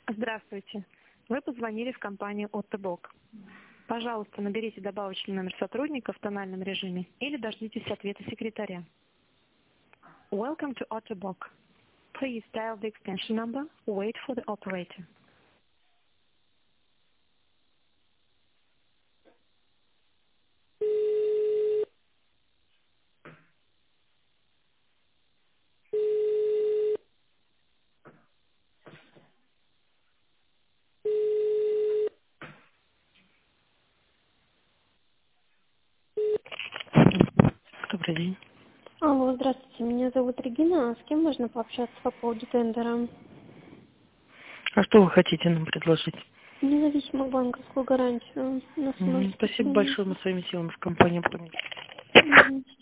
Здравствуйте. Вы позвонили в компанию «Оттобок». Пожалуйста, наберите добавочный номер сотрудника в тональном режиме или дождитесь ответа секретаря. Welcome to Ottobock. Please dial the extension number. Wait for the operator. Добрый день. Алло, здравствуйте, меня зовут Регина, а с кем можно пообщаться по поводу тендера? А что вы хотите нам предложить? Независимую банковскую гарантию на сумму Спасибо 100 большое, мы своими силами в компании помним. Мгм.